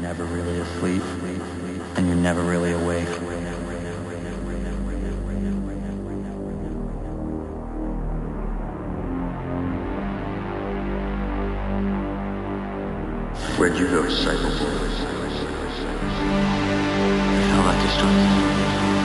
never really asleep, and you're never really awake. Where'd you go, Cyberboy? I felt like a story.